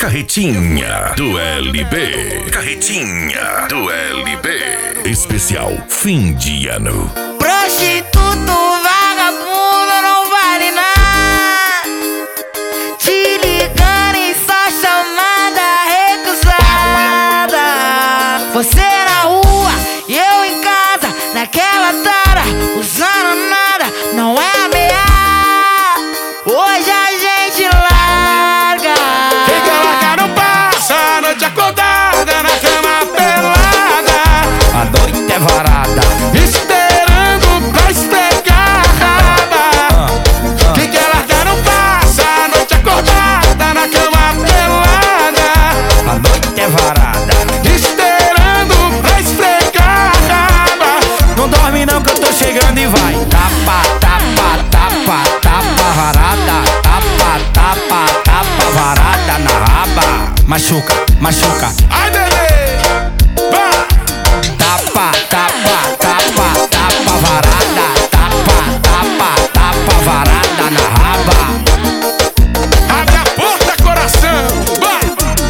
Carretinha do LB. Carretinha do LB. Especial fim de ano. Prostituto, vagabundo, não vale nada. Te ligando e só chamada recusada. Você na rua e eu em casa, naquela tara, usando nada, não é ameaça. Hoje a gente larga. Quem quer largar não passa a noite acordada na cama pelada. A noite é varada, esperando pra esfregar a raba. Quem quer largar não passa a noite acordada na cama pelada. a noite é varada. Esperando pra esfregar a raba. Não dorme não que eu tô chegando e vai. Tapa, tapa, tapa, tapa varada. Tapa, tapa, tapa varada na raba. Machuca, machuca. Ai, bebê, vai. Tapa, tapa, tapa, tapa varada. Tapa, tapa, tapa varada na raba. Abre a porta, coração, vai.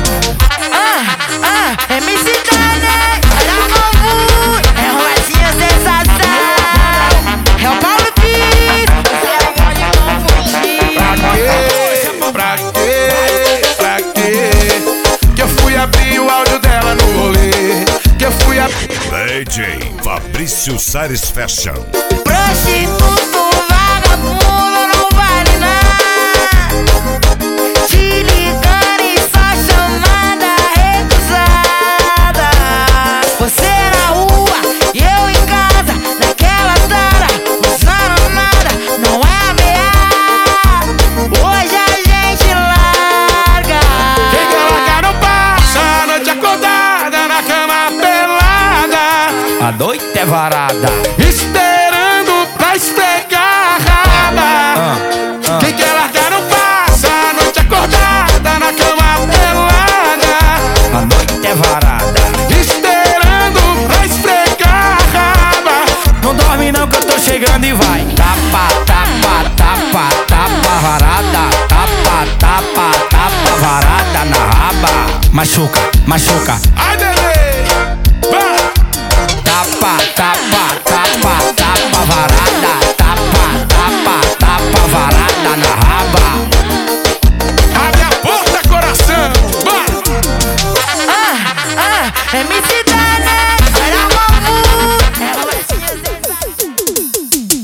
MC Dane, olha como é roletinha sensação. É o Paulo Pires, você pode não fugir. Pra quê? Pra quê? Que eu fui abrir o áudio dela no rolê. Que eu fui abrir. DJ Fabrício Sares Fashion. Prostituto, vagabundo, não vale nada. Te ligando e só chamada recusada. Você na rua e eu em casa, naquela tara, usando nada, não é ameaça. Hoje a gente larga. Quem quer largar não passa a noite acordada na cama pelada. A noite é varada. Esperando pra esfregar a raba. Quem quer largar não passa a noite acordada na cama pelada. A noite é varada. Esperando pra esfregar a raba. Não dorme não que eu tô chegando e vai. Tapa, tapa, tapa, tapa varada. Tapa, tapa, tapa varada na raba. Machuca, machuca. Ai,